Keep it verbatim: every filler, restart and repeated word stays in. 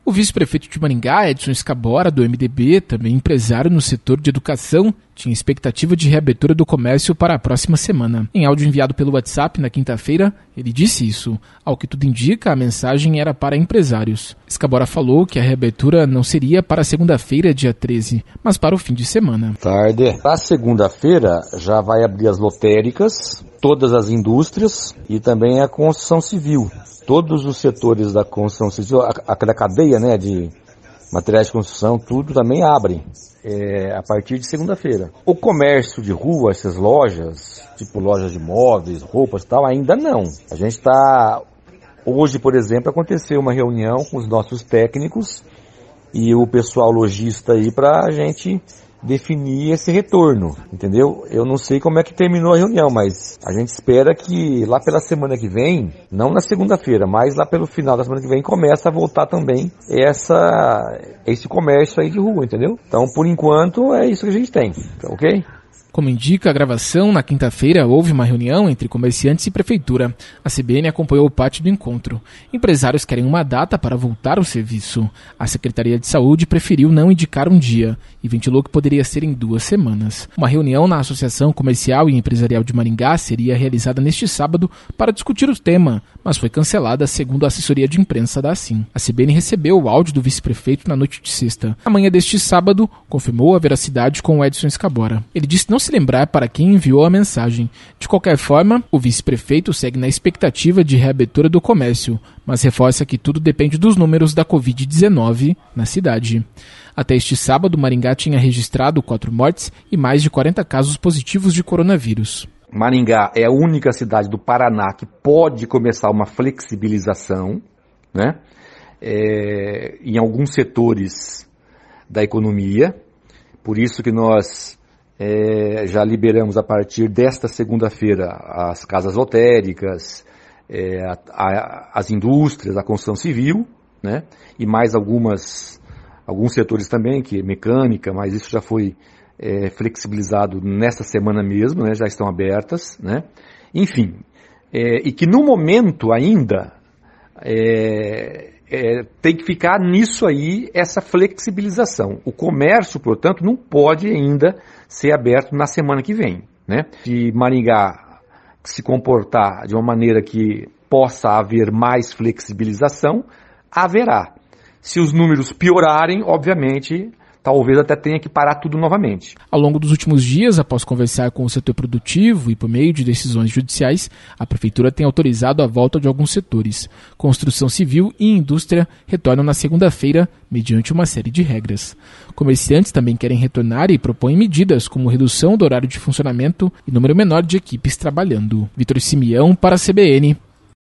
O vice-prefeito de Maringá, Edson Scabora, do M D B, também empresário no setor de educação, tinha expectativa de reabertura do comércio para a próxima semana. Em áudio enviado pelo WhatsApp na quinta-feira, ele disse isso. Ao que tudo indica, a mensagem era para empresários. Scabora falou que a reabertura não seria para segunda-feira, dia treze, mas para o fim de semana. Tarde. Para segunda-feira já vai abrir as lotéricas, todas as indústrias e também a construção civil. Todos os setores da construção civil, a, a, da cadeia, né, de materiais de construção, tudo também abre é, a partir de segunda-feira. O comércio de rua, essas lojas, tipo lojas de móveis, roupas e tal, ainda não. A gente está... Hoje, por exemplo, aconteceu uma reunião com os nossos técnicos e o pessoal lojista aí para a gente definir esse retorno, entendeu? Eu não sei como é que terminou a reunião, mas a gente espera que lá pela semana que vem, não na segunda-feira, mas lá pelo final da semana que vem, comece a voltar também essa, esse comércio aí de rua, entendeu? Então, por enquanto, é isso que a gente tem, ok? Como indica a gravação, na quinta-feira houve uma reunião entre comerciantes e prefeitura. A C B N acompanhou parte do encontro. Empresários querem uma data para voltar ao serviço. A Secretaria de Saúde preferiu não indicar um dia e ventilou que poderia ser em duas semanas. Uma reunião na Associação Comercial e Empresarial de Maringá seria realizada neste sábado para discutir o tema, mas foi cancelada segundo a assessoria de imprensa da ASIM. A C B N recebeu o áudio do vice-prefeito na noite de sexta. Amanhã deste sábado, confirmou a veracidade com o Edson Scabora. Ele disse não se lembrar para quem enviou a mensagem. De qualquer forma, o vice-prefeito segue na expectativa de reabertura do comércio, mas reforça que tudo depende dos números da covid dezenove na cidade. Até este sábado, Maringá tinha registrado quatro mortes e mais de quarenta casos positivos de coronavírus. Maringá é a única cidade do Paraná que pode começar uma flexibilização, né? É, em alguns setores da economia. Por isso que nós É, já liberamos a partir desta segunda-feira as casas lotéricas, é, a, a, as indústrias, a construção civil, né? E mais algumas, alguns setores também, que é mecânica, mas isso já foi é, flexibilizado nesta semana mesmo, né? Já estão abertas, né? Enfim, é, e que no momento ainda é, É, tem que ficar nisso aí, essa flexibilização. O comércio, portanto, não pode ainda ser aberto na semana que vem, né? Se Maringá se comportar de uma maneira que possa haver mais flexibilização, haverá. Se os números piorarem, obviamente, talvez até tenha que parar tudo novamente. Ao longo dos últimos dias, após conversar com o setor produtivo e por meio de decisões judiciais, a Prefeitura tem autorizado a volta de alguns setores. Construção civil e indústria retornam na segunda-feira, mediante uma série de regras. Comerciantes também querem retornar e propõem medidas como redução do horário de funcionamento e número menor de equipes trabalhando. Vitor Simeão para a C B N.